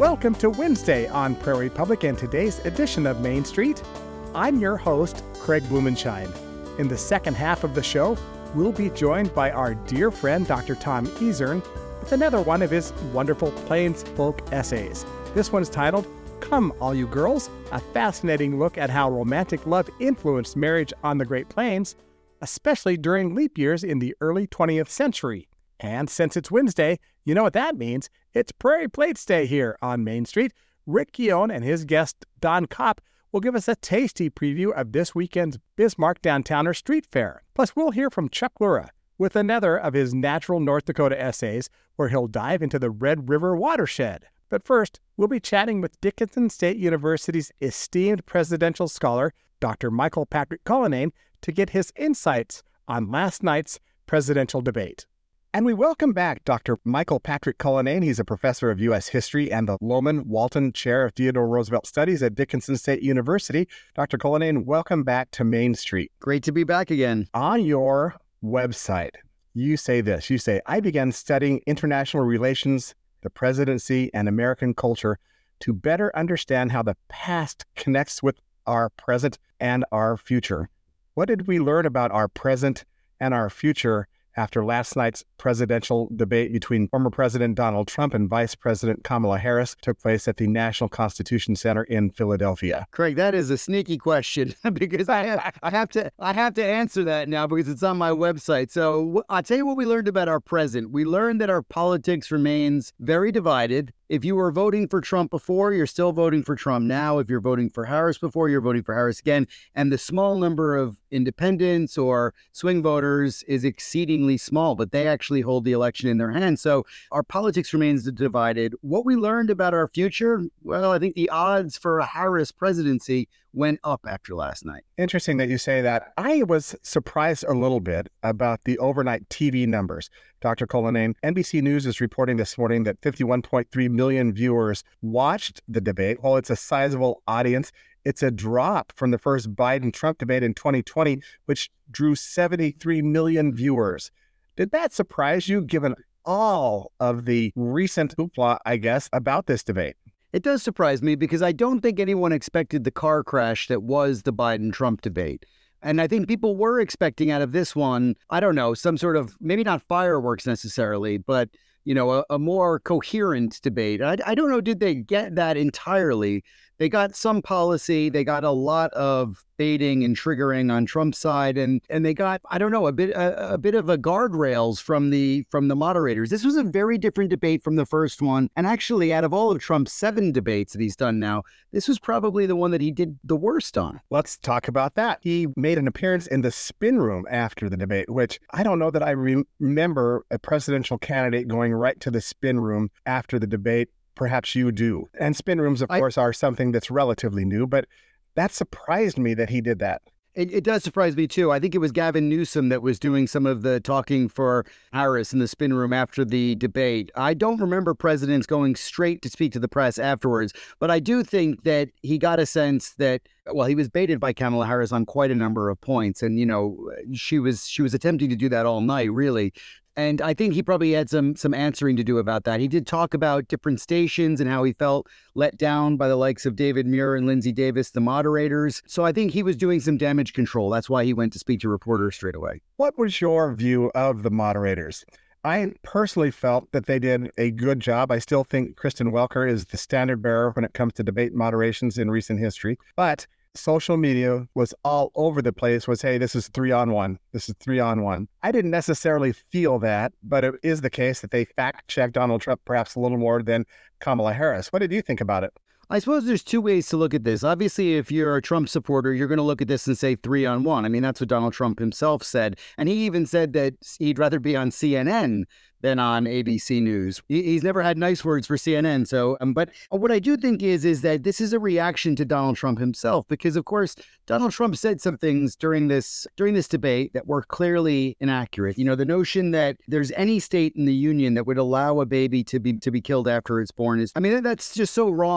Welcome to Wednesday on Prairie Public and today's edition of Main Street. I'm your host, Craig Blumenshine. In the second half of the show, we'll be joined by our dear friend, Dr. Tom Ezern, with another one of his wonderful Plains folk essays. This one's titled, Come All You Girls, a fascinating look at how romantic love influenced marriage on the Great Plains, especially during leap years in the early 20th century. And since it's Wednesday, you know what that means. It's Prairie Plates Day here on Main Street. Rick Guillaume and his guest, Don Kopp, will give us a tasty preview of this weekend's Bismarck Downtowner Street Fair. Plus, we'll hear from Chuck Lura with another of his natural North Dakota essays where he'll dive into the Red River watershed. But first, we'll be chatting with Dickinson State University's esteemed presidential scholar, Dr. Michael Patrick Cullinane, to get his insights on last night's presidential debate. And we welcome back Dr. Michael Patrick Cullinane. He's a professor of U.S. history and the Loman Walton Chair of Theodore Roosevelt Studies at Dickinson State University. Dr. Cullinane, welcome back to Main Street. Great to be back again. On your website, you say this. You say, I began studying international relations, the presidency, and American culture to better understand how the past connects with our present and our future. What did we learn about our present and our future after last night's presidential debate between former President Donald Trump and Vice President Kamala Harris took place at the National Constitution Center in Philadelphia? Craig, that is a sneaky question because I have to answer that now because it's on my website. So I'll tell you what we learned about our present. We learned that our politics remains very divided. If you were voting for Trump before, you're still voting for Trump now. If you're voting for Harris before, you're voting for Harris again. And the small number of independents or swing voters is exceedingly small, but they actually hold the election in their hands. So our politics remains divided. What we learned about our future, well, I think the odds for a Harris presidency went up after last night. Interesting that you say that. I was surprised a little bit about the overnight TV numbers. Dr. Cullinane, NBC News is reporting this morning that 51.3 million viewers watched the debate. While it's a sizable audience, it's a drop from the first Biden-Trump debate in 2020, which drew 73 million viewers. Did that surprise you, given all of the recent hoopla, I guess, about this debate? It does surprise me because I don't think anyone expected the car crash that was the Biden-Trump debate. And I think people were expecting out of this one, I don't know, some sort of, maybe not fireworks necessarily, but, you know, a more coherent debate. I don't know, did they get that entirely? They got some policy, they got a lot of baiting and triggering on Trump's side, and they got, I don't know, a bit of a guardrails from the moderators. This was a very different debate from the first one, and actually, out of all of Trump's 7 debates that he's done now, this was probably the one that he did the worst on. Let's talk about that. He made an appearance in the spin room after the debate, which I don't know that I remember a presidential candidate going right to the spin room after the debate. Perhaps you do. And spin rooms, of course, are something that's relatively new, but that surprised me that he did that. It does surprise me, too. I think it was Gavin Newsom that was doing some of the talking for Harris in the spin room after the debate. I don't remember presidents going straight to speak to the press afterwards, but I do think that he got a sense that, well, he was baited by Kamala Harris on quite a number of points. And, you know, she was attempting to do that all night, really. And I think he probably had some answering to do about that. He did talk about different stations and how he felt let down by the likes of David Muir and Lindsey Davis, the moderators. So I think he was doing some damage control. That's why he went to speak to reporters straight away. What was your view of the moderators? I personally felt that they did a good job. I still think Kristen Welker is the standard bearer when it comes to debate moderations in recent history. But social media was all over the place, was, hey, this is 3-on-1. This is 3-on-1. I didn't necessarily feel that, but it is the case that they fact-checked Donald Trump perhaps a little more than Kamala Harris. What did you think about it? I suppose there's two ways to look at this. Obviously, if you're a Trump supporter, you're going to look at this and say 3-on-1. I mean, that's what Donald Trump himself said. And he even said that he'd rather be on CNN than on ABC News. He's never had nice words for CNN. So, but what I do think is that this is a reaction to Donald Trump himself, because of course, Donald Trump said some things during this debate that were clearly inaccurate. You know, the notion that there's any state in the union that would allow a baby to be killed after it's born is, I mean, that's just so wrong that I think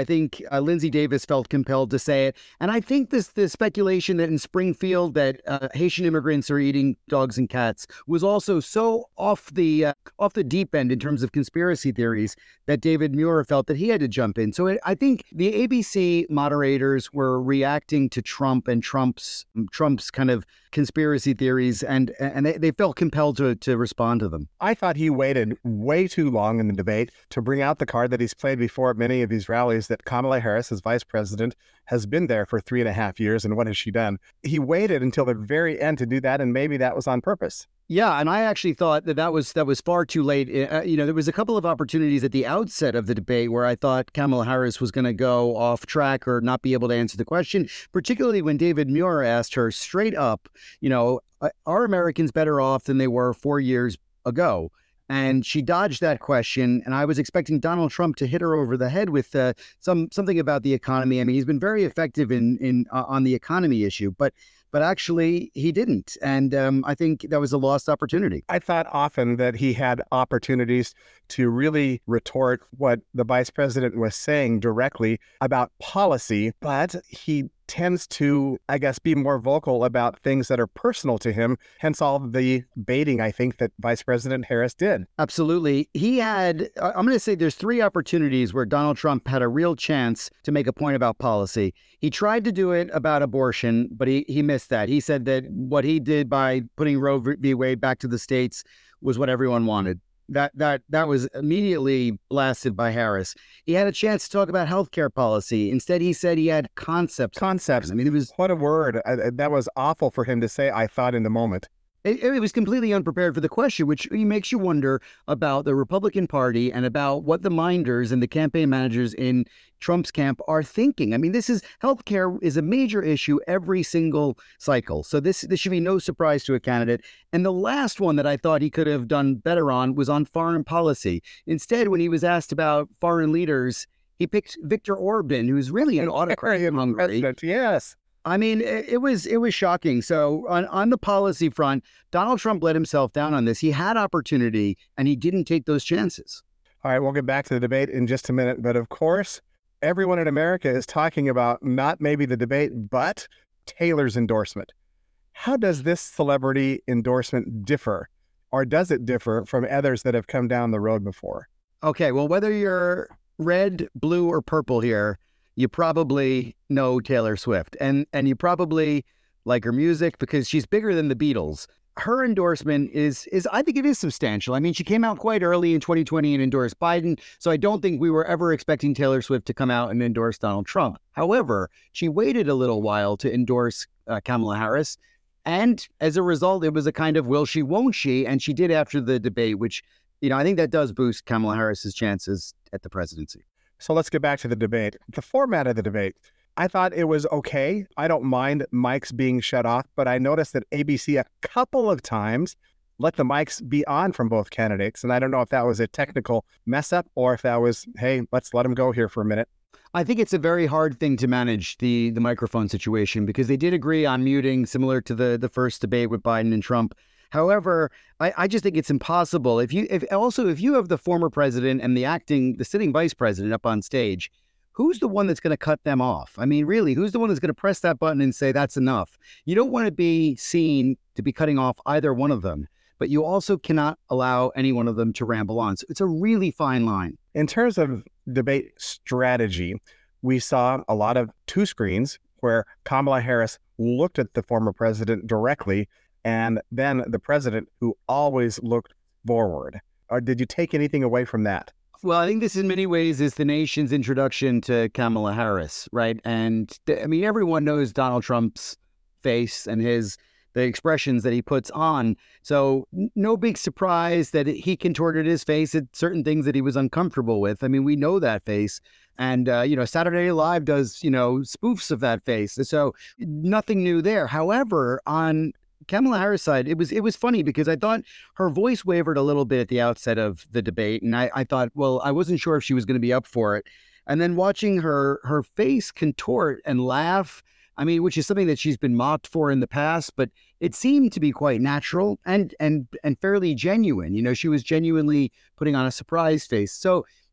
think Lindsay Davis felt compelled to say it. And I think the speculation that in Springfield that Haitian immigrants are eating dogs and cats was also so off the deep end in terms of conspiracy theories that David Muir felt that he had to jump in. So I think the ABC moderators were reacting to Trump and Trump's kind of conspiracy theories, and they felt compelled to respond to them. I thought he waited way too long in the debate to bring out the card that he's played before at many of these rallies, that Kamala Harris, as vice president, has been there for 3.5 years, and what has she done? He waited until the very end to do that, and maybe that was on purpose. Yeah, and I actually thought that was far too late. There was a couple of opportunities at the outset of the debate where I thought Kamala Harris was going to go off track or not be able to answer the question, particularly when David Muir asked her straight up, are Americans better off than they were 4 years ago? And she dodged that question, and I was expecting Donald Trump to hit her over the head with something about the economy. I mean, he's been very effective on the economy issue, but actually he didn't. And I think that was a lost opportunity. I thought often that he had opportunities to really retort what the vice president was saying directly about policy, but he tends to, I guess, be more vocal about things that are personal to him, hence all the baiting, I think, that Vice President Harris did. Absolutely. I'm going to say there's 3 opportunities where Donald Trump had a real chance to make a point about policy. He tried to do it about abortion, but he missed that. He said that what he did by putting Roe v. Wade back to the states was what everyone wanted. That was immediately blasted by Harris. He had a chance to talk about healthcare policy. Instead, he said he had concepts. I mean, what a word. That was awful for him to say, I thought, in the moment. It was completely unprepared for the question, which makes you wonder about the Republican Party and about what the minders and the campaign managers in Trump's camp are thinking. I mean, healthcare is a major issue every single cycle. So this should be no surprise to a candidate. And the last one that I thought he could have done better on was on foreign policy. Instead, when he was asked about foreign leaders, he picked Viktor Orban, who's really an autocrat in Hungary. Yes. I mean, it was shocking. So on the policy front, Donald Trump let himself down on this. He had opportunity and he didn't take those chances. All right, we'll get back to the debate in just a minute. But of course, everyone in America is talking about not maybe the debate, but Taylor's endorsement. How does this celebrity endorsement differ, or does it differ from others that have come down the road before? Okay, well, whether you're red, blue, or purple here, you probably know Taylor Swift, and you probably like her music because she's bigger than the Beatles. Her endorsement is I think it is substantial. I mean, she came out quite early in 2020 and endorsed Biden, so I don't think we were ever expecting Taylor Swift to come out and endorse Donald Trump. However, she waited a little while to endorse Kamala Harris, and as a result, it was a kind of will she, won't she, and she did after the debate, which, I think that does boost Kamala Harris's chances at the presidency. So let's get back to the debate. The format of the debate, I thought it was okay. I don't mind mics being shut off, but I noticed that ABC a couple of times let the mics be on from both candidates. And I don't know if that was a technical mess up or if that was, hey, let's let them go here for a minute. I think it's a very hard thing to manage the microphone situation because they did agree on muting, similar to the first debate with Biden and Trump. However, I just think it's impossible. If you have the former president and the sitting vice president up on stage, who's the one that's going to cut them off? I mean, really, who's the one that's going to press that button and say that's enough? You don't want to be seen to be cutting off either one of them, but you also cannot allow any one of them to ramble on. So it's a really fine line. In terms of debate strategy, we saw a lot of 2 screens where Kamala Harris looked at the former president directly, and then the president, who always looked forward. Or did you take anything away from that? Well, I think this in many ways is the nation's introduction to Kamala Harris, right? And I mean, everyone knows Donald Trump's face and the expressions that he puts on. So no big surprise that he contorted his face at certain things that he was uncomfortable with. I mean, we know that face. And, Saturday Night Live does, spoofs of that face. So nothing new there. However, on Kamala Harris' side, it was funny because I thought her voice wavered a little bit at the outset of the debate. And I thought, well, I wasn't sure if she was going to be up for it. And then watching her face contort and laugh, I mean, which is something that she's been mocked for in the past, but it seemed to be quite natural and fairly genuine. She was genuinely putting on a surprise face. So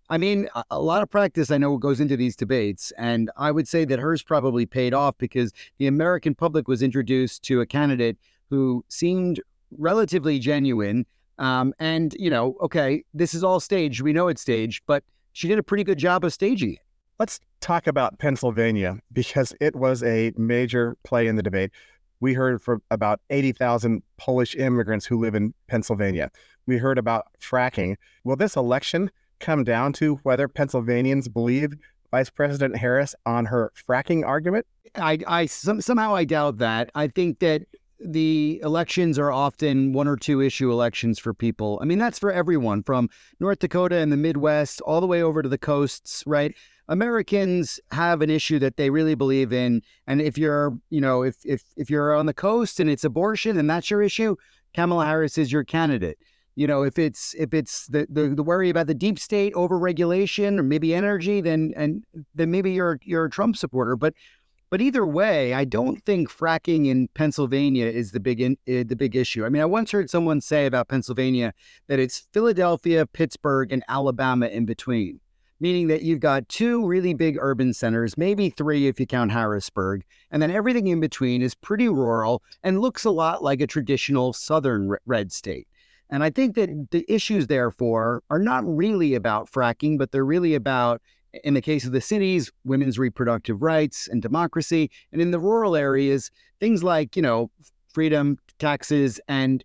I mean, a lot of practice I know goes into these debates, and I would say that hers probably paid off because the American public was introduced to a candidate who seemed relatively genuine. And, okay, this is all staged. We know it's staged, but she did a pretty good job of staging it. Let's talk about Pennsylvania because it was a major play in the debate. We heard from about 80,000 Polish immigrants who live in Pennsylvania. We heard about fracking. Will this election come down to whether Pennsylvanians believe Vice President Harris on her fracking argument? Somehow I doubt that. I think that the elections are often one or two issue elections for people. I mean, that's for everyone from North Dakota and the Midwest all the way over to the coasts, right? Americans have an issue that they really believe in. And if you're, if you're on the coast and it's abortion and that's your issue, Kamala Harris is your candidate. If it's the worry about the deep state overregulation or maybe energy, then maybe you're a Trump supporter. But either way, I don't think fracking in Pennsylvania is the big issue. I mean, I once heard someone say about Pennsylvania that it's Philadelphia, Pittsburgh, and Alabama in between, meaning that you've got two really big urban centers, maybe three if you count Harrisburg, and then everything in between is pretty rural and looks a lot like a traditional southern red state. And I think that the issues, therefore, are not really about fracking, but they're really about, in the case of the cities, women's reproductive rights and democracy. And in the rural areas, things like, freedom, taxes, and,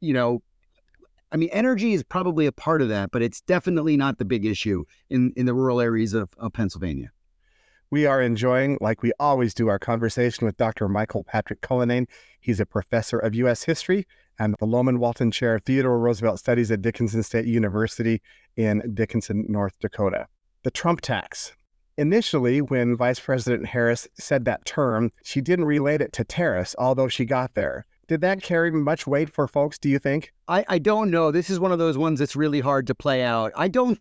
energy is probably a part of that, but it's definitely not the big issue in the rural areas of Pennsylvania. We are enjoying, like we always do, our conversation with Dr. Michael Patrick Cullinane. He's a professor of U.S. history and the Loman Walton Chair of Theodore Roosevelt Studies at Dickinson State University in Dickinson, North Dakota. The Trump tax. Initially, when Vice President Harris said that term, she didn't relate it to tariffs, although she got there. Did that carry much weight for folks, do you think? I don't know. This is one of those ones that's really hard to play out.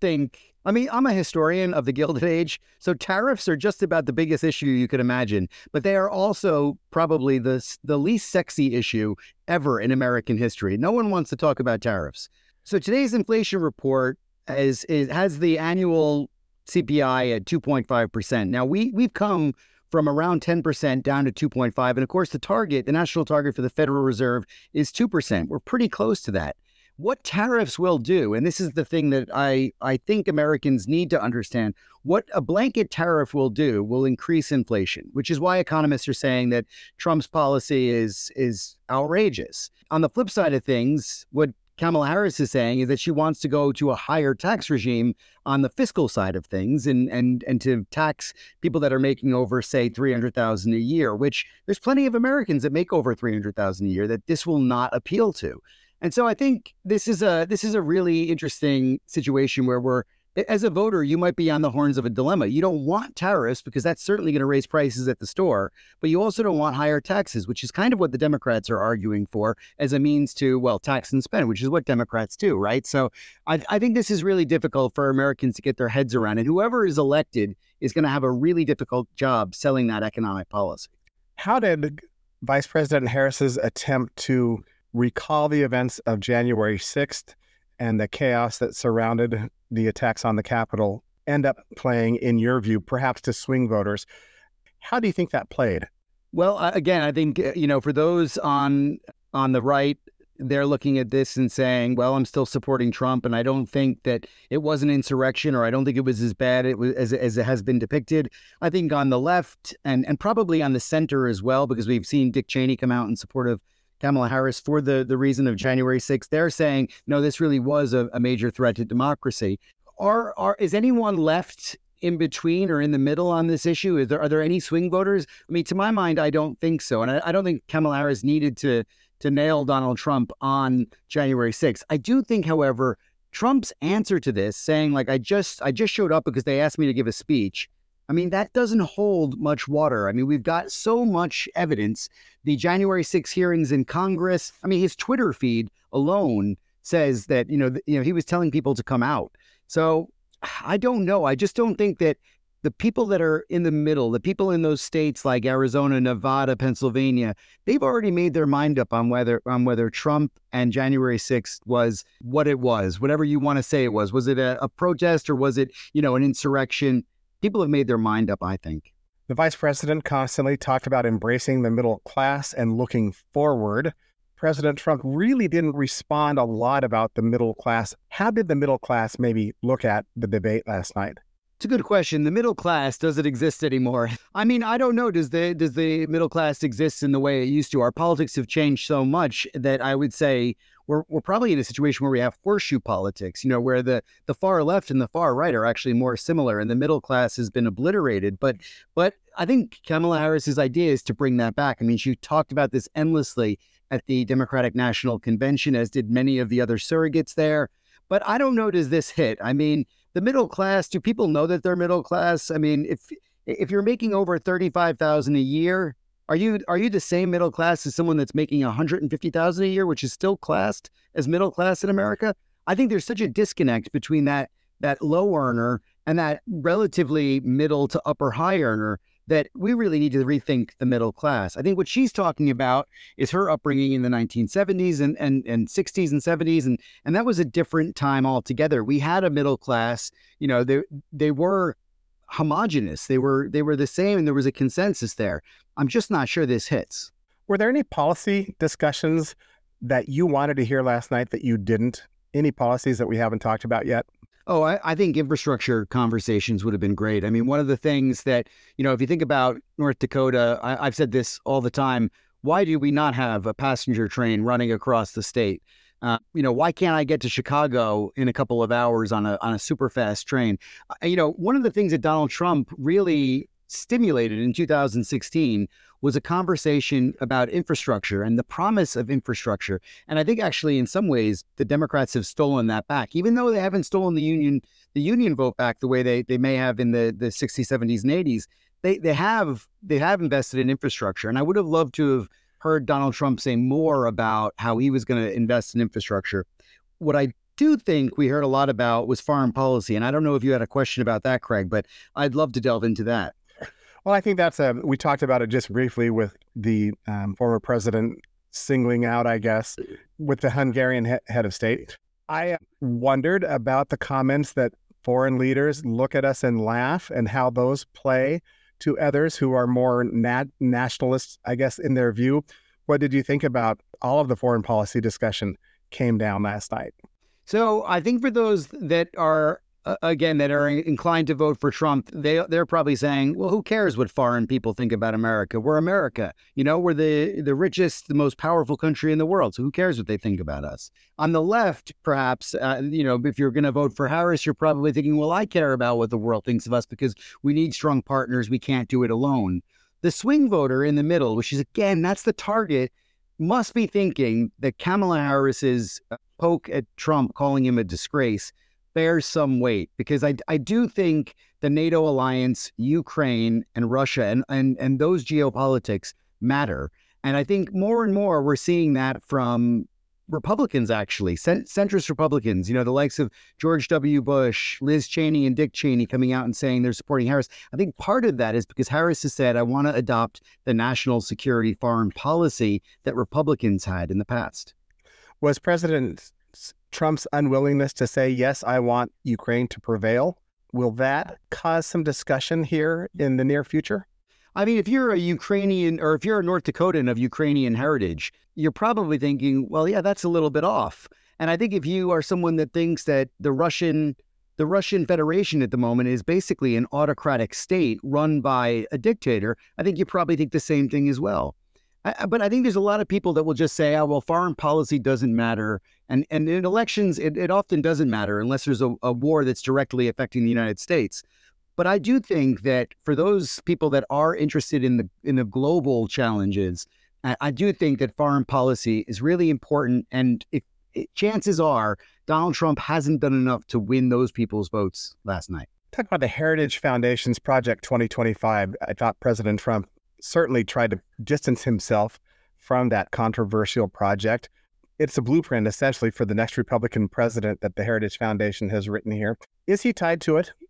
I'm a historian of the Gilded Age, so tariffs are just about the biggest issue you could imagine, but they are also probably the least sexy issue ever in American history. No one wants to talk about tariffs. So today's inflation report has the annual CPI at 2.5%. Now, we've come from around 10% down to 2.5%. And of course, the national target for the Federal Reserve is 2%. We're pretty close to that. What tariffs will do, and this is the thing that I think Americans need to understand, what a blanket tariff will do will increase inflation, which is why economists are saying that Trump's policy is outrageous. On the flip side of things, what Kamala Harris is saying is that she wants to go to a higher tax regime on the fiscal side of things and to tax people that are making over, say, $300,000 a year, which there's plenty of Americans that make over $300,000 a year that this will not appeal to. And so I think this is a really interesting situation where as a voter, you might be on the horns of a dilemma. You don't want tariffs because that's certainly going to raise prices at the store, but you also don't want higher taxes, which is kind of what the Democrats are arguing for as a means to, tax and spend, which is what Democrats do, right? So I think this is really difficult for Americans to get their heads around, and whoever is elected is going to have a really difficult job selling that economic policy. How did Vice President Harris's attempt to recall the events of January 6th and the chaos that surrounded the attacks on the Capitol end up playing, in your view, perhaps to swing voters? How do you think that played? Well, again, I think, for those on the right, they're looking at this and saying, well, I'm still supporting Trump, and I don't think that it was an insurrection, or I don't think it was as bad as it has been depicted. I think on the left and probably on the center as well, because we've seen Dick Cheney come out in support of Kamala Harris for the reason of January 6th. They're saying, no, this really was a major threat to democracy. Is anyone left in between or in the middle on this issue? Are there any swing voters? I mean, to my mind, I don't think so. And I don't think Kamala Harris needed to nail Donald Trump on January 6th. I do think, however, Trump's answer to this, saying, I just showed up because they asked me to give a speech, I mean, that doesn't hold much water. I mean, we've got so much evidence. The January 6 hearings in Congress, I mean, his Twitter feed alone says that, he was telling people to come out. So I don't know. I just don't think that the people that are in the middle, the people in those states like Arizona, Nevada, Pennsylvania, they've already made their mind up on whether Trump and January 6th was what it was, whatever you want to say it was. Was it a protest or was it, an insurrection? People have made their mind up, I think. The vice president constantly talked about embracing the middle class and looking forward. President Trump really didn't respond a lot about the middle class. How did the middle class maybe look at the debate last night? It's a good question. The middle class, does it exist anymore? I mean, I don't know. Does the middle class exist in the way it used to? Our politics have changed so much that I would say we're probably in a situation where we have horseshoe politics, where the far left and the far right are actually more similar and the middle class has been obliterated. But I think Kamala Harris's idea is to bring that back. I mean, she talked about this endlessly at the Democratic National Convention, as did many of the other surrogates there. But I don't know, does this hit? I mean, the middle class, do people know that they're middle class? I mean, if you're making over $35,000 a year, are you the same middle class as someone that's making $150,000 a year, which is still classed as middle class in America? I think there's such a disconnect between that low earner and that relatively middle to upper high earner that we really need to rethink the middle class. I think what she's talking about is her upbringing in the 1970s and 60s and 70s. And that was a different time altogether. We had a middle class, they were homogenous. They were the same and there was a consensus there. I'm just not sure this hits. Were there any policy discussions that you wanted to hear last night that you didn't? Any policies that we haven't talked about yet? Oh, I think infrastructure conversations would have been great. I mean, one of the things that, if you think about North Dakota, I've said this all the time, why do we not have a passenger train running across the state? Why can't I get to Chicago in a couple of hours on a super fast train? One of the things that Donald Trump really stimulated in 2016 was a conversation about infrastructure and the promise of infrastructure. And I think actually in some ways the Democrats have stolen that back, even though they haven't stolen the union vote back the way they may have in the 60s, 70s, and 80s. They have invested in infrastructure. And I would have loved to have heard Donald Trump say more about how he was going to invest in infrastructure. What I do think we heard a lot about was foreign policy. And I don't know if you had a question about that, Craig, but I'd love to delve into that. Well, I think we talked about it just briefly with the former president singling out, I guess, with the Hungarian head of state. I wondered about the comments that foreign leaders look at us and laugh and how those play to others who are more nationalists, I guess, in their view. What did you think about all of the foreign policy discussion came down last night? So I think for those that are inclined to vote for Trump, they're probably saying, well, who cares what foreign people think about America? We're America. We're the richest, the most powerful country in the world. So who cares what they think about us? On the left, perhaps, if you're going to vote for Harris, you're probably thinking, well, I care about what the world thinks of us because we need strong partners. We can't do it alone. The swing voter in the middle, which is, again, that's the target, must be thinking that Kamala Harris's poke at Trump, calling him a disgrace, bears some weight, because I do think the NATO alliance, Ukraine and Russia and those geopolitics matter. And I think more and more we're seeing that from Republicans, actually, centrist Republicans, the likes of George W. Bush, Liz Cheney and Dick Cheney coming out and saying they're supporting Harris. I think part of that is because Harris has said, I want to adopt the national security foreign policy that Republicans had in the past. Was President Trump's unwillingness to say, yes, I want Ukraine to prevail, will that cause some discussion here in the near future? I mean, if you're a Ukrainian or if you're a North Dakotan of Ukrainian heritage, you're probably thinking, well, yeah, that's a little bit off. And I think if you are someone that thinks that the Russian Federation at the moment is basically an autocratic state run by a dictator, I think you probably think the same thing as well. But I think there's a lot of people that will just say, oh, well, foreign policy doesn't matter. And in elections, it often doesn't matter unless there's a war that's directly affecting the United States. But I do think that for those people that are interested in the global challenges, I do think that foreign policy is really important. And chances are Donald Trump hasn't done enough to win those people's votes last night. Talk about the Heritage Foundation's Project 2025. I thought President Trump certainly tried to distance himself from that controversial project. It's a blueprint, essentially, for the next Republican president that the Heritage Foundation has written here. Is he tied to it?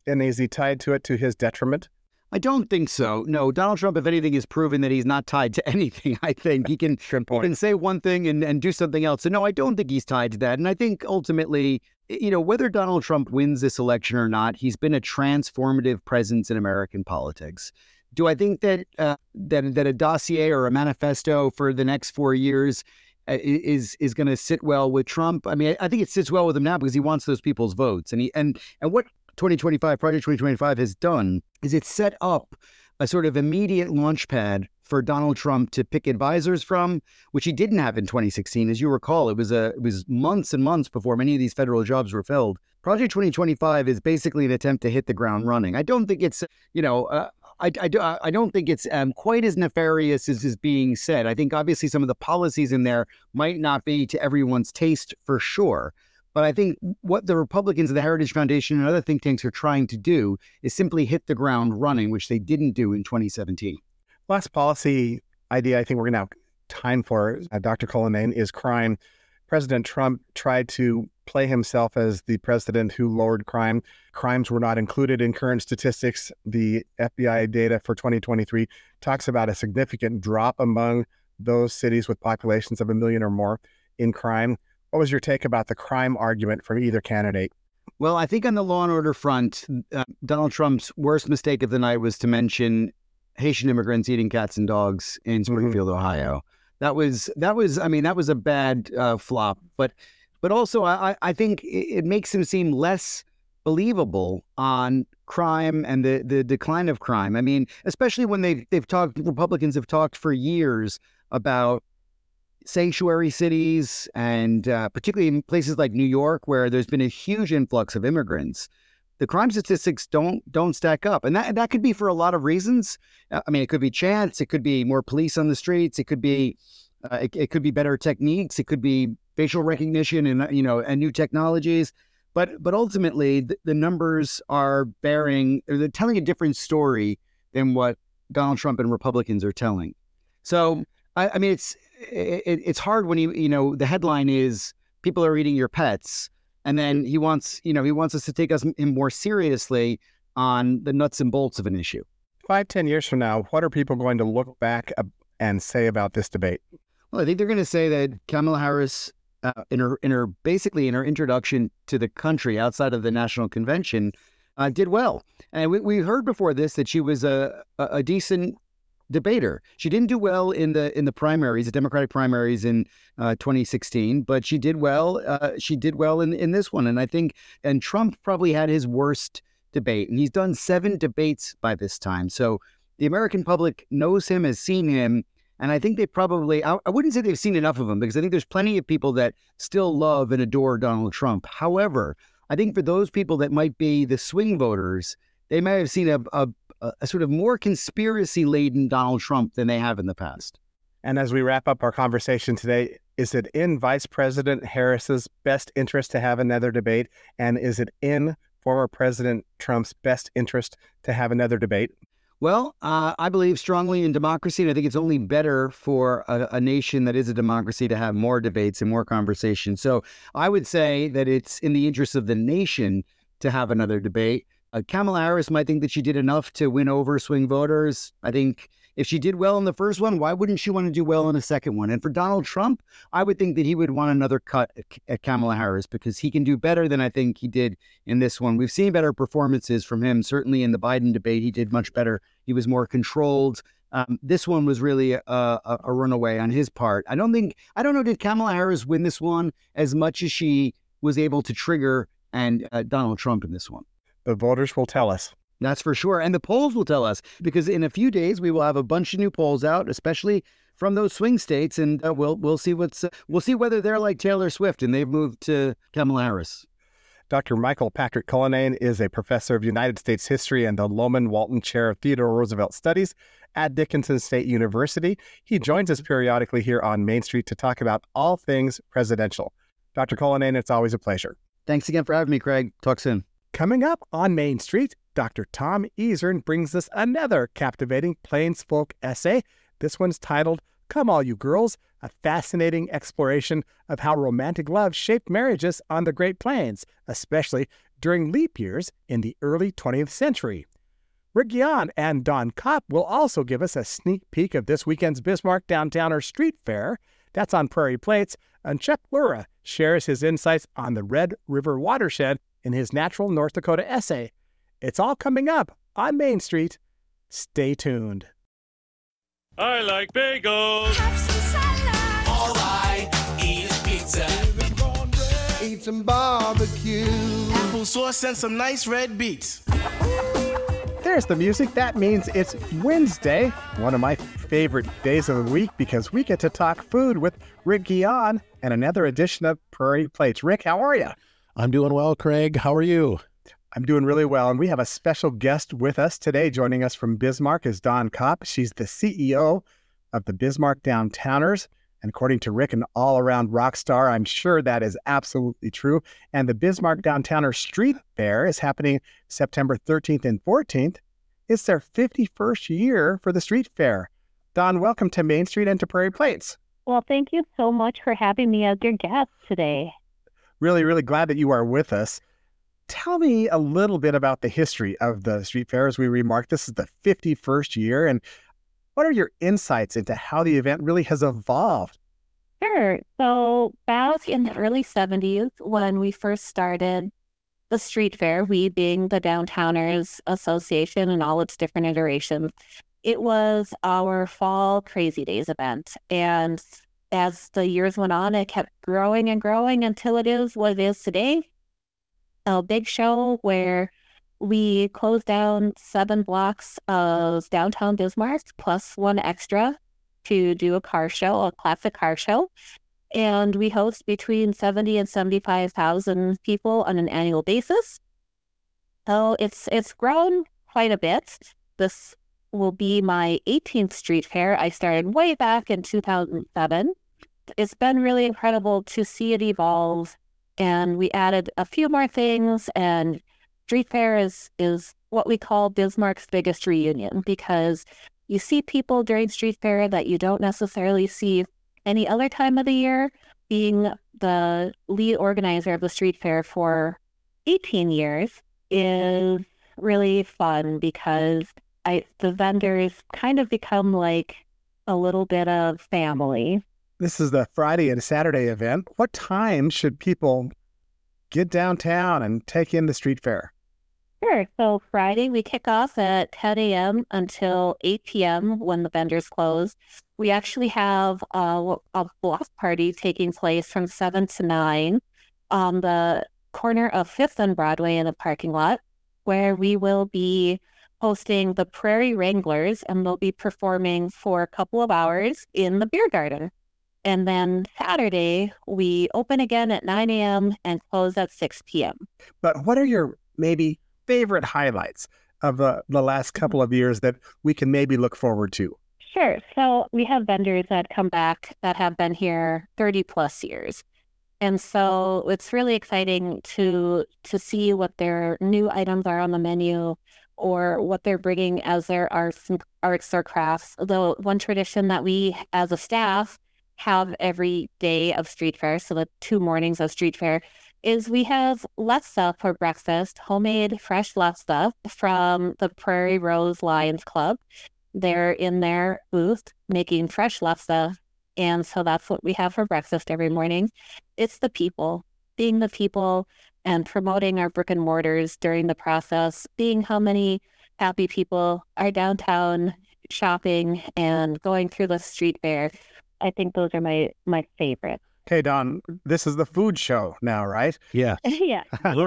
And is he tied to it to his detriment? I don't think so. No, Donald Trump, if anything, has proven that he's not tied to anything. I think he can say one thing and do something else. So no, I don't think he's tied to that. And I think ultimately, whether Donald Trump wins this election or not, he's been a transformative presence in American politics. Do I think that that a dossier or a manifesto for the next 4 years is going to sit well with Trump? I mean, I think it sits well with him now because he wants those people's votes. And what Project 2025 has done is it set up a sort of immediate launch pad for Donald Trump to pick advisors from, which he didn't have in 2016. As you recall, it was months and months before many of these federal jobs were filled. Project 2025 is basically an attempt to hit the ground running. I don't think it's, I don't think it's quite as nefarious as is being said. I think obviously some of the policies in there might not be to everyone's taste for sure. But I think what the Republicans of the Heritage Foundation and other think tanks are trying to do is simply hit the ground running, which they didn't do in 2017. Last policy idea I think we're going to have time for, Dr. Cullinane, is crime. President Trump tried to play himself as the president who lowered crime. Crimes were not included in current statistics. The FBI data for 2023 talks about a significant drop among those cities with populations of 1 million or more in crime. What was your take about the crime argument from either candidate? Well, I think on the law and order front, Donald Trump's worst mistake of the night was to mention Haitian immigrants eating cats and dogs in Springfield, Ohio. That was a bad flop. But also, I think it makes him seem less believable on crime and the decline of crime. I mean, especially when Republicans have talked for years about sanctuary cities and particularly in places like New York, where there's been a huge influx of immigrants. The crime statistics don't stack up, and that could be for a lot of reasons. I mean, it could be chance, it could be more police on the streets, it could be it could be better techniques, it could be facial recognition and new technologies. But ultimately, the numbers are they're telling a different story than what Donald Trump and Republicans are telling. So I mean, it's hard when the headline is people are eating your pets, and then he wants us to take him more seriously on the nuts and bolts of an issue. 5-10 years from now, what are people going to look back and say about this debate? Well, I think they're going to say that Kamala Harris, in her introduction to the country outside of the national convention, did well. And we heard before this that she was a decent debater. She didn't do well in the primaries, the Democratic primaries in 2016, but she did well. She did well in this one, and Trump probably had his worst debate, and he's done 7 debates by this time. So the American public knows him, has seen him, and I think they probably. I wouldn't say they've seen enough of him, because I think there's plenty of people that still love and adore Donald Trump. However, I think for those people that might be the swing voters, they may have seen a sort of more conspiracy-laden Donald Trump than they have in the past. And as we wrap up our conversation today, is it in Vice President Harris's best interest to have another debate? And is it in former President Trump's best interest to have another debate? Well, I believe strongly in democracy, and I think it's only better for a nation that is a democracy to have more debates and more conversations. So I would say that it's in the interest of the nation to have another debate. Kamala Harris might think that she did enough to win over swing voters. I think if she did well in the first one, why wouldn't she want to do well in the second one? And for Donald Trump, I would think that he would want another cut at Kamala Harris, because he can do better than I think he did in this one. We've seen better performances from him. Certainly in the Biden debate, he did much better. He was more controlled. This one was really a runaway on his part. I don't know, did Kamala Harris win this one as much as she was able to trigger and Donald Trump in this one? The voters will tell us. That's for sure. And the polls will tell us, because in a few days, we will have a bunch of new polls out, especially from those swing states. And we'll see we'll see whether they're like Taylor Swift and they've moved to Kamala Harris. Dr. Michael Patrick Cullinane is a professor of United States history and the Loman Walton Chair of Theodore Roosevelt Studies at Dickinson State University. He joins us periodically here on Main Street to talk about all things presidential. Dr. Cullinane, it's always a pleasure. Thanks again for having me, Craig. Talk soon. Coming up on Main Street, Dr. Tom Ezern brings us another captivating plainsfolk essay. This one's titled Come All You Girls, a fascinating exploration of how romantic love shaped marriages on the Great Plains, especially during leap years in the early 20th century. Rick Guion and Don Kopp will also give us a sneak peek of this weekend's Bismarck Downtowner Street Fair. That's on Prairie Plates, and Chuck Lura shares his insights on the Red River watershed in his Natural North Dakota essay. It's all coming up on Main Street. Stay tuned. I like bagels. Have some salad. All I eat is pizza. Eat some barbecue. Apple sauce and some nice red beets. There's the music. That means it's Wednesday, one of my favorite days of the week because we get to talk food with Rick Guion and another edition of Prairie Plates. Rick, how are you? I'm doing well, Craig. How are you? I'm doing really well, and we have a special guest with us today. Joining us from Bismarck is Don Kopp. She's the CEO of the Bismarck Downtowners, and according to Rick, an all-around rock star. I'm sure that is absolutely true. And the Bismarck Downtowner Street Fair is happening September 13th and 14th. It's their 51st year for the street fair. Don, welcome to Main Street and to Prairie Plates. Well, thank you so much for having me as your guest today. Really, really glad that you are with us. Tell me a little bit about the history of the street fair. As we remarked, this is the 51st year. And what are your insights into how the event really has evolved? Sure. So back in the early 70s, when we first started the street fair, we being the Downtowners Association and all its different iterations, it was our fall Crazy Days event. And as the years went on, it kept growing and growing until it is what it is today. A big show where we closed down 7 blocks of downtown Bismarck plus one extra to do a car show, a classic car show. And we host between 70 and 75,000 people on an annual basis. So it's grown quite a bit. This will be my 18th street fair. I started way back in 2007. It's been really incredible to see it evolve. And we added a few more things, and street fair is what we call Bismarck's biggest reunion, because you see people during street fair that you don't necessarily see any other time of the year. Being the lead organizer of the street fair for 18 years is really fun because the vendors kind of become like a little bit of family. This is the Friday and Saturday event. What time should people get downtown and take in the street fair? Sure. So Friday, we kick off at 10 a.m. until 8 p.m. when the vendors close. We actually have a block party taking place from 7 to 9 on the corner of 5th and Broadway in the parking lot, where we will be hosting the Prairie Wranglers, and they'll be performing for a couple of hours in the beer garden. And then Saturday, we open again at 9 a.m. and close at 6 p.m. But what are your maybe favorite highlights of the last couple of years that we can maybe look forward to? Sure. So we have vendors that come back that have been here 30 plus years. And so it's really exciting to see what their new items are on the menu or what they're bringing as their arts or crafts. The one tradition that we as a staff have every day of street fair, so the 2 mornings of street fair, is we have lefse for breakfast, homemade fresh lefse from the Prairie Rose Lions Club. They're in their booth making fresh lefse, and so that's what we have for breakfast every morning. It's the people, being the people and promoting our brick and mortars during the process, being how many happy people are downtown shopping and going through the street fair. I think those are my favorite. Okay, Don, this is the food show now, right? Yeah. Yeah.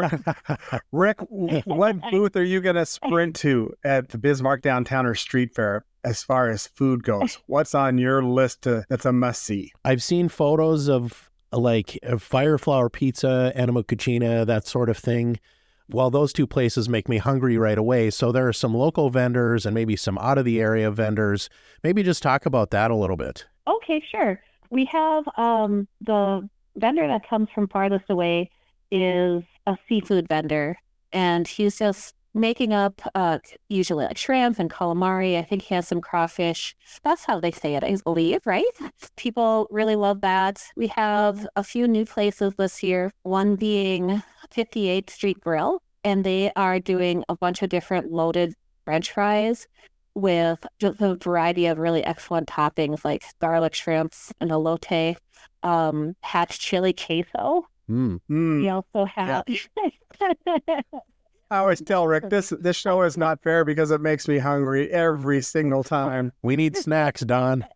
Rick, what booth are you going to sprint to at the Bismarck Downtowner Street Fair as far as food goes? What's on your list that's a must-see? I've seen photos of like Fire Flower Pizza, Anima Cucina, that sort of thing. Well, those 2 places make me hungry right away. So there are some local vendors and maybe some out-of-the-area vendors. Maybe just talk about that a little bit. Okay, sure. We have the vendor that comes from farthest away is a seafood vendor, and he's just making up usually like shrimp and calamari. I think he has some crawfish. That's how they say it, I believe, right? People really love that. We have a few new places this year, one being 58th Street Grill, and they are doing a bunch of different loaded French fries with just a variety of really excellent toppings like garlic shrimps and elote, hatch chili queso. We also have... I always tell Rick, this show is not fair because it makes me hungry every single time. We need snacks, Don.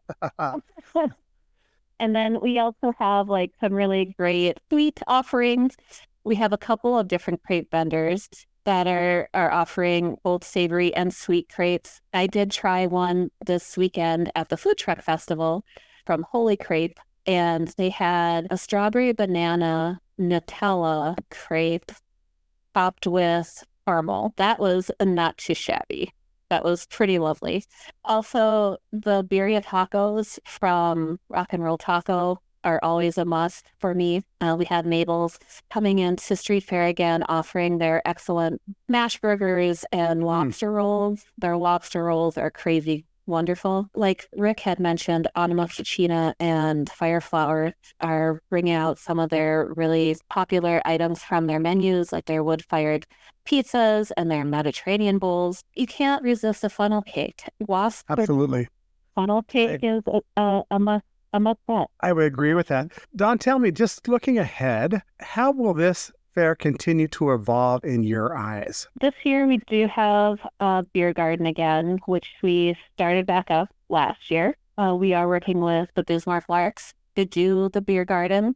And then we also have like some really great sweet offerings. We have a couple of different crepe vendors that are offering both savory and sweet crepes. I did try one this weekend at the Food Truck Festival from Holy Crepe, and they had a strawberry banana Nutella crepe topped with caramel. That was not too shabby. That was pretty lovely. Also, the birria tacos from Rock and Roll Taco are always a must for me. We had Mabel's coming into Street Fair again, offering their excellent mash burgers and lobster rolls. Their lobster rolls are crazy wonderful. Like Rick had mentioned, Anima Cucina and Fireflower are bringing out some of their really popular items from their menus, like their wood-fired pizzas and their Mediterranean bowls. You can't resist a funnel cake. Absolutely. Funnel cake is a must bet. I would agree with that. Don, tell me, just looking ahead, how will this fair continue to evolve in your eyes? This year we do have a beer garden again, which we started back up last year. We are working with the Bismarck Larks to do the beer garden.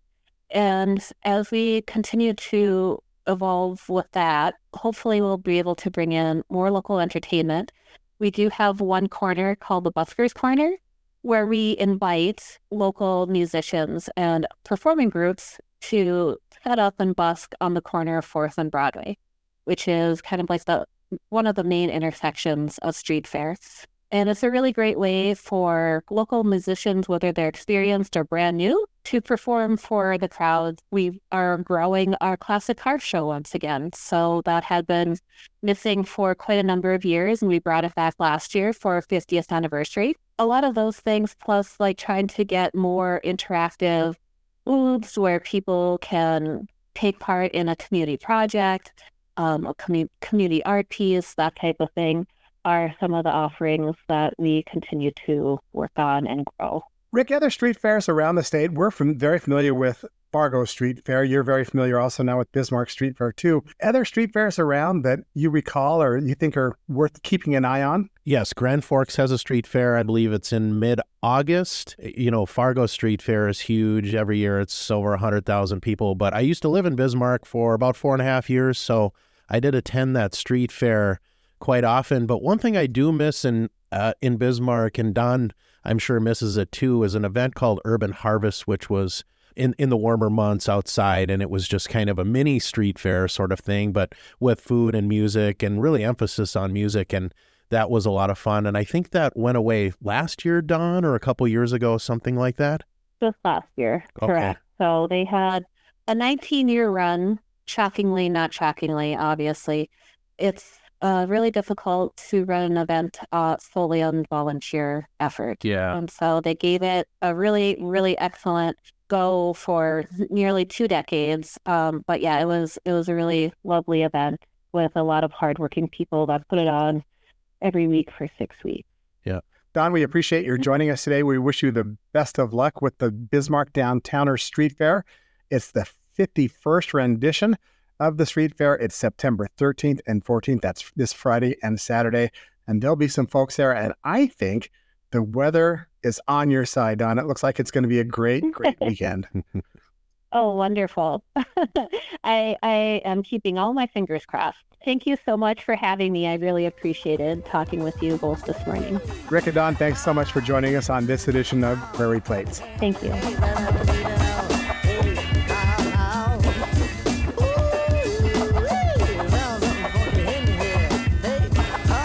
And as we continue to evolve with that, hopefully we'll be able to bring in more local entertainment. We do have one corner called the Buskers Corner, where we invite local musicians and performing groups to set up and busk on the corner of 4th and Broadway, which is kind of like one of the main intersections of Street Fair. And it's a really great way for local musicians, whether they're experienced or brand new, to perform for the crowds. We are growing our classic car show once again. So that had been missing for quite a number of years, and we brought it back last year for our 50th anniversary. A lot of those things, plus like trying to get more interactive booths where people can take part in a community project, a community art piece, that type of thing, are some of the offerings that we continue to work on and grow. Rick, other street fairs around the state, we're very familiar with Fargo Street Fair. You're very familiar also now with Bismarck Street Fair too. Other street fairs around that you recall or you think are worth keeping an eye on? Yes, Grand Forks has a street fair. I believe it's in mid-August. You know, Fargo Street Fair is huge. Every year it's over 100,000 people. But I used to live in Bismarck for about 4.5 years, so I did attend that street fair quite often. But one thing I do miss in Bismarck, and Don, I'm sure, misses it too, is an event called Urban Harvest, which was in the warmer months outside, and it was just kind of a mini street fair sort of thing, but with food and music and really emphasis on music, and that was a lot of fun. And I think that went away last year, Don, or a couple years ago, something like that? Just last year, correct. So they had a 19-year run, shockingly, not shockingly, obviously. It's really difficult to run an event solely on volunteer effort. Yeah. And so they gave it a really, really excellent go for nearly 2 decades. But yeah, it was a really lovely event with a lot of hardworking people that put it on every week for 6 weeks. Yeah. Don, we appreciate your joining us today. We wish you the best of luck with the Bismarck Downtowner Street Fair. It's the 51st rendition of the street fair. It's September 13th and 14th. That's this Friday and Saturday. And there'll be some folks there. And I think the weather is on your side, Don. It looks like it's going to be a great, great weekend. Oh, wonderful. I am keeping all my fingers crossed. Thank you so much for having me. I really appreciated talking with you both this morning. Rick and Don, thanks so much for joining us on this edition of Prairie Plates. Thank you.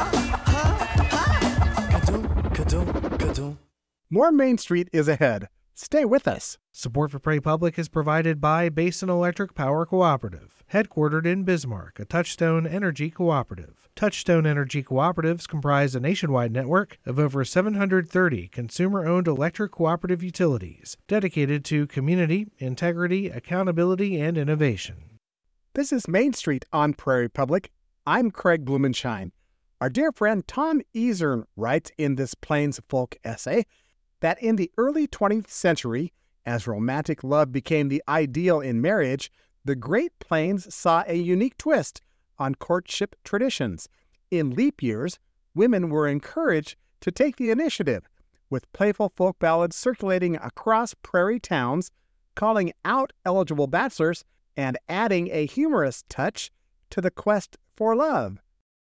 More Main Street is ahead. Stay with us. Support for Prairie Public is provided by Basin Electric Power Cooperative, headquartered in Bismarck, a Touchstone Energy cooperative. Touchstone Energy cooperatives comprise a nationwide network of over 730 consumer-owned electric cooperative utilities dedicated to community, integrity, accountability, and innovation. This is Main Street on Prairie Public. I'm Craig Blumenshine. Our dear friend Tom Eazern writes in this Plains folk essay that in the early 20th century, as romantic love became the ideal in marriage, the Great Plains saw a unique twist on courtship traditions. In leap years, women were encouraged to take the initiative, with playful folk ballads circulating across prairie towns, calling out eligible bachelors and adding a humorous touch to the quest for love.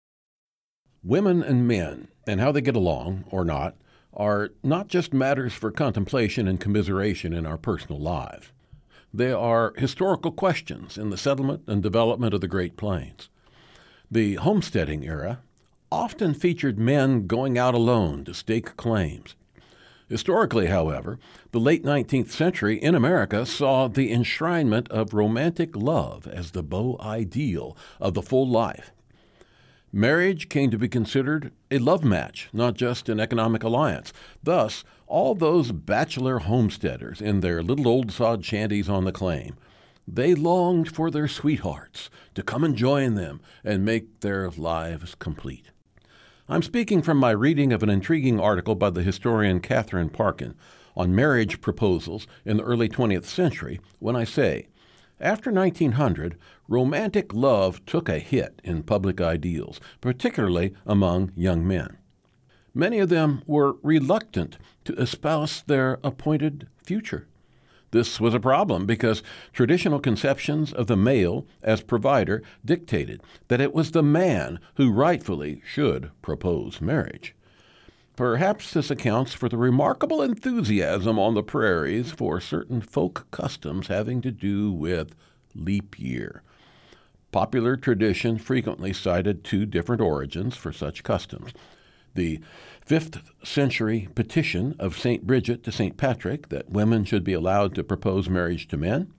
Women and men, and how they get along, or not, are not just matters for contemplation and commiseration in our personal lives. They are historical questions in the settlement and development of the Great Plains. The homesteading era often featured men going out alone to stake claims. Historically, however, the late 19th century in America saw the enshrinement of romantic love as the beau ideal of the full life. Marriage came to be considered a love match, not just an economic alliance. Thus, all those bachelor homesteaders in their little old sod shanties on the claim, they longed for their sweethearts to come and join them and make their lives complete. I'm speaking from my reading of an intriguing article by the historian Catherine Parkin on marriage proposals in the early 20th century when I say, after 1900, romantic love took a hit in public ideals, particularly among young men. Many of them were reluctant to espouse their appointed future. This was a problem because traditional conceptions of the male as provider dictated that it was the man who rightfully should propose marriage. Perhaps this accounts for the remarkable enthusiasm on the prairies for certain folk customs having to do with leap year. Popular tradition frequently cited two different origins for such customs. The 5th century petition of St. Bridget to St. Patrick that women should be allowed to propose marriage to men,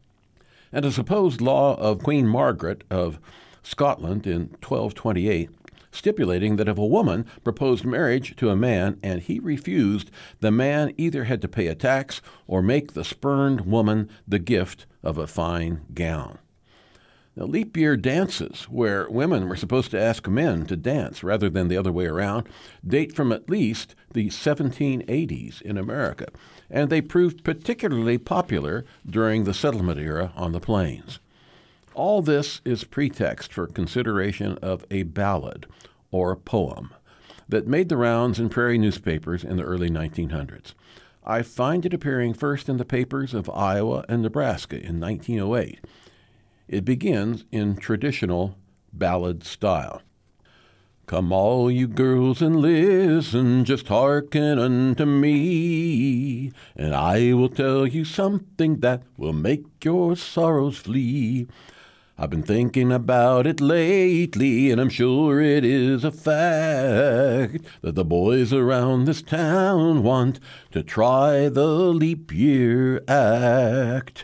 and a supposed law of Queen Margaret of Scotland in 1228 stipulating that if a woman proposed marriage to a man and he refused, the man either had to pay a tax or make the spurned woman the gift of a fine gown. Now, leap year dances, where women were supposed to ask men to dance rather than the other way around, date from at least the 1780s in America, and they proved particularly popular during the settlement era on the plains. All this is pretext for consideration of a ballad, or poem, that made the rounds in prairie newspapers in the early 1900s. I find it appearing first in the papers of Iowa and Nebraska in 1908. It begins in traditional ballad style. Come all you girls and listen, just hearken unto me, and I will tell you something that will make your sorrows flee. I've been thinking about it lately, and I'm sure it is a fact that the boys around this town want to try the leap year act.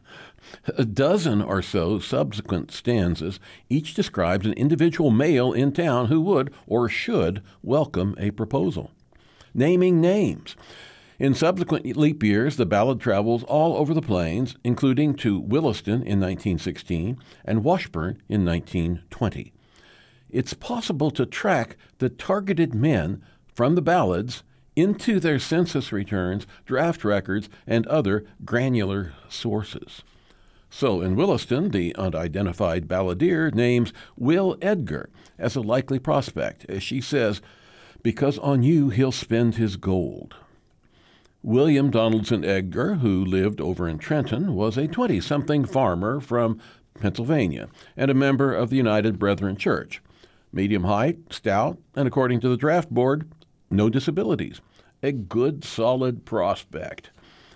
A dozen or so subsequent stanzas each describes an individual male in town who would or should welcome a proposal. Naming names. In subsequent leap years, the ballad travels all over the plains, including to Williston in 1916 and Washburn in 1920. It's possible to track the targeted men from the ballads into their census returns, draft records, and other granular sources. So in Williston, the unidentified balladeer names Will Edgar as a likely prospect, as she says, because on you he'll spend his gold. William Donaldson Edgar, who lived over in Trenton, was a 20-something farmer from Pennsylvania and a member of the United Brethren Church. Medium height, stout, and according to the draft board, no disabilities. A good, solid prospect.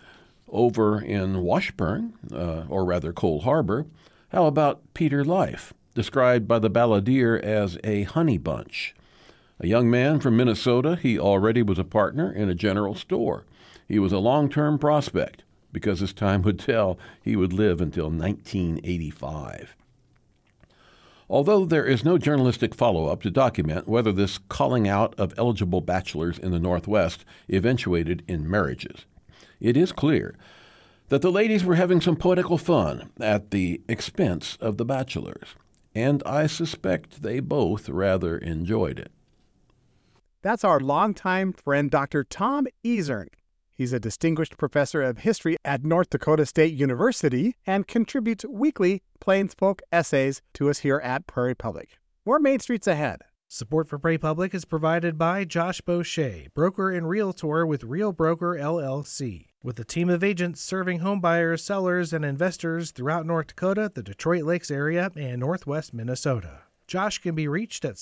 Over in Washburn, or rather Cole Harbor, how about Peter Life, described by the balladeer as a honey bunch? A young man from Minnesota, he already was a partner in a general store. He was a long-term prospect because as time would tell, he would live until 1985. Although there is no journalistic follow-up to document whether this calling out of eligible bachelors in the Northwest eventuated in marriages, it is clear that the ladies were having some poetical fun at the expense of the bachelors, and I suspect they both rather enjoyed it. That's our longtime friend, Dr. Tom Ezern. He's a distinguished professor of history at North Dakota State University and contributes weekly Plains Folk essays to us here at Prairie Public. More Main Streets ahead. Support for Prairie Public is provided by Josh Boucher, broker and realtor with Real Broker LLC. With a team of agents serving home buyers, sellers, and investors throughout North Dakota, the Detroit Lakes area, and northwest Minnesota. Josh can be reached at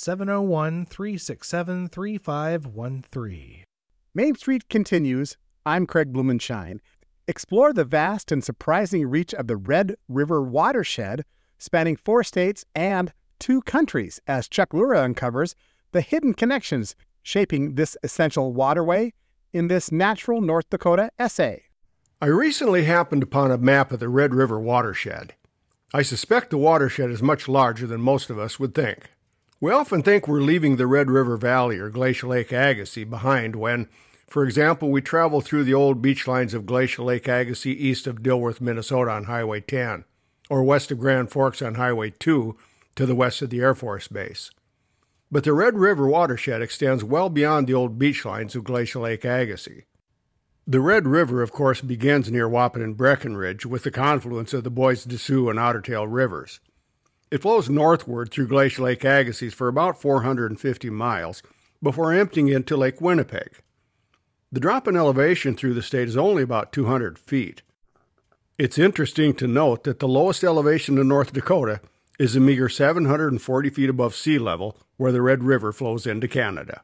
701-367-3513. Main Street continues. I'm Craig Blumenshine. Explore the vast and surprising reach of the Red River watershed, spanning 4 states and 2 countries, as Chuck Lura uncovers the hidden connections shaping this essential waterway in this Natural North Dakota essay. I recently happened upon a map of the Red River watershed. I suspect the watershed is much larger than most of us would think. We often think we're leaving the Red River Valley or Glacial Lake Agassiz behind when, for example, we travel through the old beach lines of Glacial Lake Agassiz east of Dilworth, Minnesota on Highway 10, or west of Grand Forks on Highway 2 to the west of the Air Force Base. But the Red River watershed extends well beyond the old beach lines of Glacial Lake Agassiz. The Red River, of course, begins near Wahpeton Breckenridge with the confluence of the Bois de Sioux and Otter Tail rivers. It flows northward through Glacial Lake Agassiz for about 450 miles before emptying into Lake Winnipeg. The drop in elevation through the state is only about 200 feet. It's interesting to note that the lowest elevation in North Dakota is a meager 740 feet above sea level, where the Red River flows into Canada.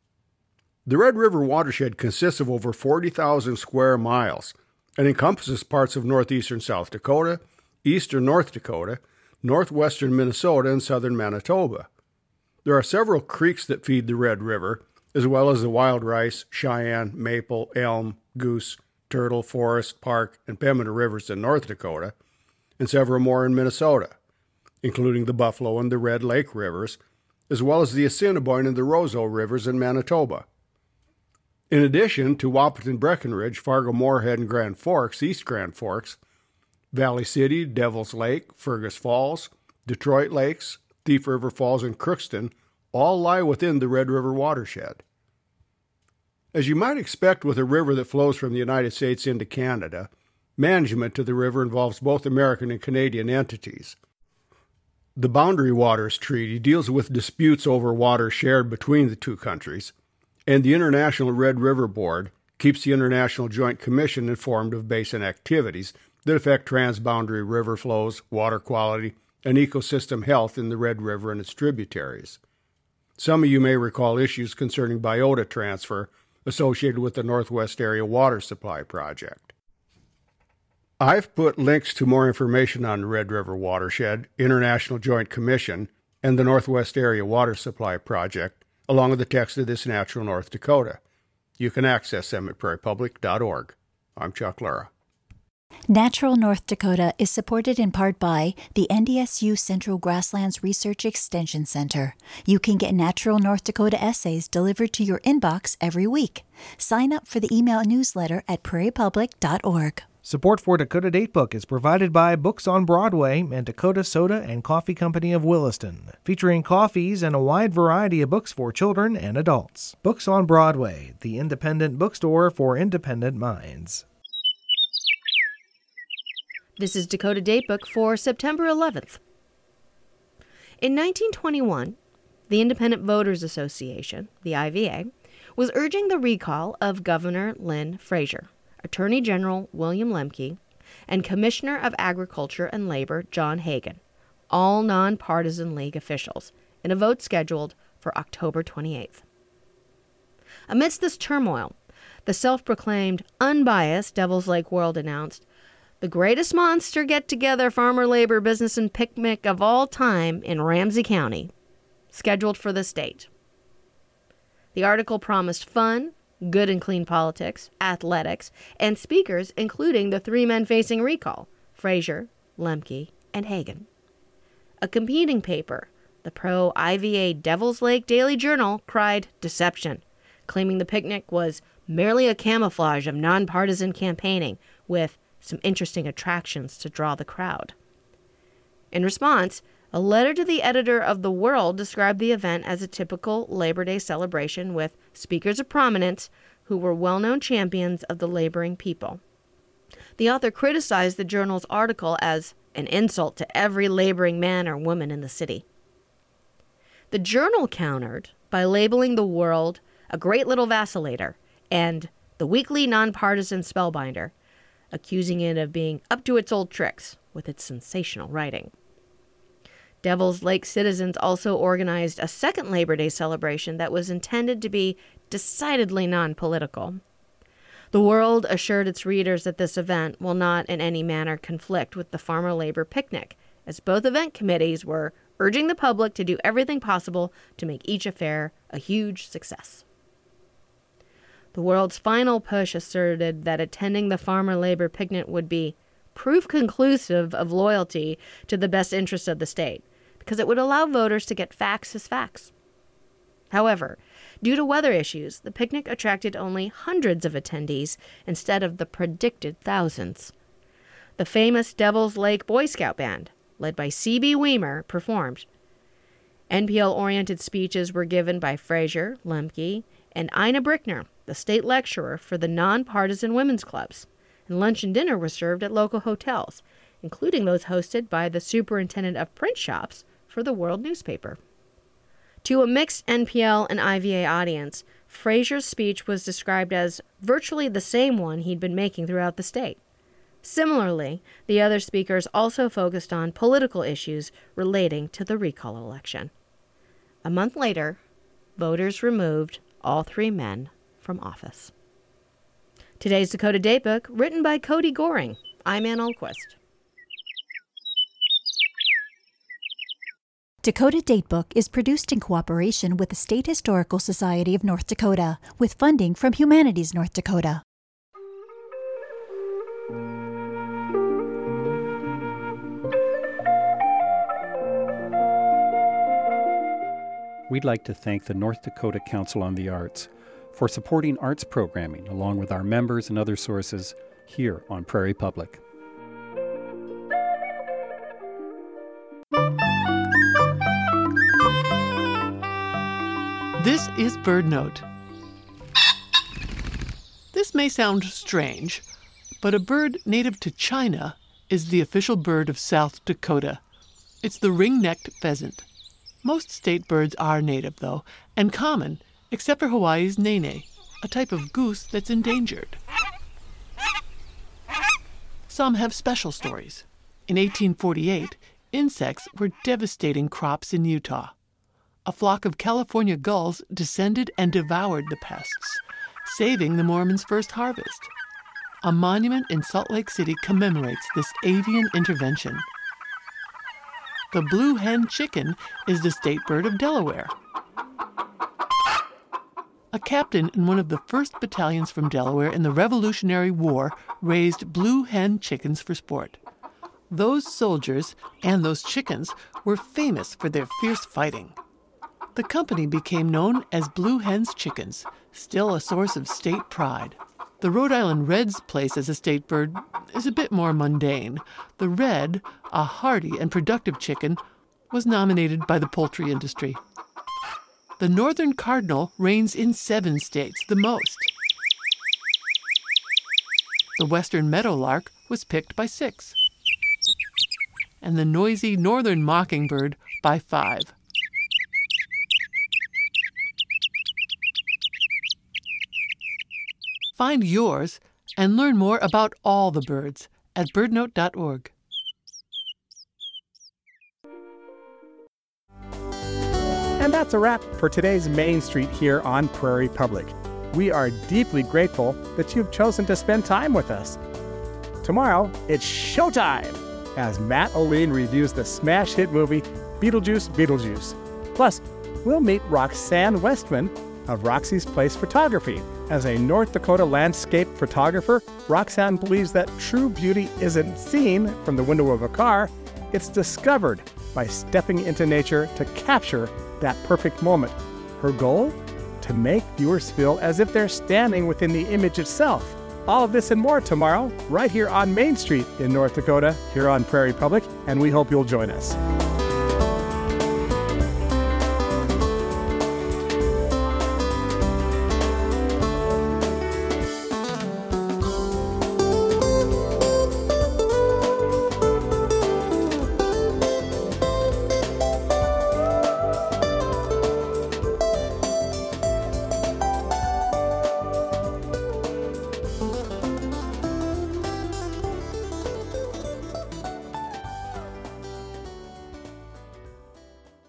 The Red River watershed consists of over 40,000 square miles and encompasses parts of northeastern South Dakota, eastern North Dakota, northwestern Minnesota, and southern Manitoba. There are several creeks that feed the Red River, as well as the Wild Rice, Cheyenne, Maple, Elm, Goose, Turtle, Forest, Park, and Pembina rivers in North Dakota, and several more in Minnesota, including the Buffalo and the Red Lake rivers, as well as the Assiniboine and the Roseau rivers in Manitoba. In addition to Wahpeton Breckenridge, Fargo-Moorhead, and Grand Forks, East Grand Forks, Valley City, Devils Lake, Fergus Falls, Detroit Lakes, Thief River Falls, and Crookston all lie within the Red River watershed. As you might expect with a river that flows from the United States into Canada, management of the river involves both American and Canadian entities. The Boundary Waters Treaty deals with disputes over water shared between the 2 countries, and the International Red River Board keeps the International Joint Commission informed of basin activities that affect transboundary river flows, water quality, and ecosystem health in the Red River and its tributaries. Some of you may recall issues concerning biota transfer associated with the Northwest Area Water Supply Project. I've put links to more information on the Red River Watershed, International Joint Commission, and the Northwest Area Water Supply Project, along with the text of this Natural North Dakota. You can access them at prairiepublic.org. I'm Chuck Lura. Natural North Dakota is supported in part by the NDSU Central Grasslands Research Extension Center. You can get Natural North Dakota essays delivered to your inbox every week. Sign up for the email newsletter at prairiepublic.org. Support for Dakota Datebook is provided by Books on Broadway and Dakota Soda and Coffee Company of Williston, featuring coffees and a wide variety of books for children and adults. Books on Broadway, the independent bookstore for independent minds. This is Dakota Datebook for September 11th. In 1921, the Independent Voters Association, the IVA, was urging the recall of Governor Lynn Fraser, Attorney General William Lemke, and Commissioner of Agriculture and Labor John Hagan, all nonpartisan league officials, in a vote scheduled for October 28th. Amidst this turmoil, the self-proclaimed unbiased Devils Lake World announced, "The greatest monster get-together farmer labor business and picnic of all time in Ramsey County, scheduled for this date." The article promised fun, Good and Clean Politics, Athletics, and speakers including the three men facing recall, Fraser, Lemke, and Hagen. A competing paper, the pro-IVA Devil's Lake Daily Journal, cried deception, claiming the picnic was merely a camouflage of nonpartisan campaigning with some interesting attractions to draw the crowd. In response, a letter to the editor of The World described the event as a typical Labor Day celebration with speakers of prominence who were well-known champions of the laboring people. The author criticized the journal's article as an insult to every laboring man or woman in the city. The journal countered by labeling The World a great little vacillator and the weekly nonpartisan spellbinder, accusing it of being up to its old tricks with its sensational writing. Devil's Lake citizens also organized a second Labor Day celebration that was intended to be decidedly non-political. The World assured its readers that this event will not in any manner conflict with the Farmer Labor Picnic, as both event committees were urging the public to do everything possible to make each affair a huge success. The World's final push asserted that attending the Farmer Labor Picnic would be proof conclusive of loyalty to the best interests of the state, because it would allow voters to get facts as facts. However, due to weather issues, the picnic attracted only hundreds of attendees instead of the predicted thousands. The famous Devil's Lake Boy Scout Band, led by C.B. Weimer, performed. NPL-oriented speeches were given by Fraser, Lemke, and Ina Brickner, the state lecturer for the nonpartisan women's clubs, and lunch and dinner were served at local hotels, including those hosted by the superintendent of print shops for the World newspaper. To a mixed NPL and IVA audience, Fraser's speech was described as virtually the same one he'd been making throughout the state. Similarly, the other speakers also focused on political issues relating to the recall election. A month later, voters removed all three men from office. Today's Dakota Datebook, written by Cody Goring. I'm Ann Olquist. Dakota Datebook is produced in cooperation with the State Historical Society of North Dakota, with funding from Humanities North Dakota. We'd like to thank the North Dakota Council on the Arts for supporting arts programming along with our members and other sources here on Prairie Public. This is BirdNote. This may sound strange, but a bird native to China is the official bird of South Dakota. It's the ring-necked pheasant. Most state birds are native, though, and common, except for Hawaii's nene, a type of goose that's endangered. Some have special stories. In 1848, insects were devastating crops in Utah. A flock of California gulls descended and devoured the pests, saving the Mormons' first harvest. A monument in Salt Lake City commemorates this avian intervention. The blue hen chicken is the state bird of Delaware. A captain in one of the first battalions from Delaware in the Revolutionary War raised blue hen chickens for sport. Those soldiers and those chickens were famous for their fierce fighting. The company became known as Blue Hen's Chickens, still a source of state pride. The Rhode Island Red's place as a state bird is a bit more mundane. The red, a hardy and productive chicken, was nominated by the poultry industry. The northern cardinal reigns in 7 states, the most. The western meadowlark was picked by 6. And the noisy northern mockingbird by 5. Find yours and learn more about all the birds at birdnote.org. And that's a wrap for today's Main Street here on Prairie Public. We are deeply grateful that you've chosen to spend time with us. Tomorrow, it's showtime as Matt O'Lean reviews the smash hit movie Beetlejuice, Beetlejuice. Plus, we'll meet Roxanne Westman of Roxy's Place Photography. As a North Dakota landscape photographer, Roxanne believes that true beauty isn't seen from the window of a car, it's discovered by stepping into nature to capture that perfect moment. Her goal? To make viewers feel as if they're standing within the image itself. All of this and more tomorrow, right here on Main Street in North Dakota, here on Prairie Public, and we hope you'll join us.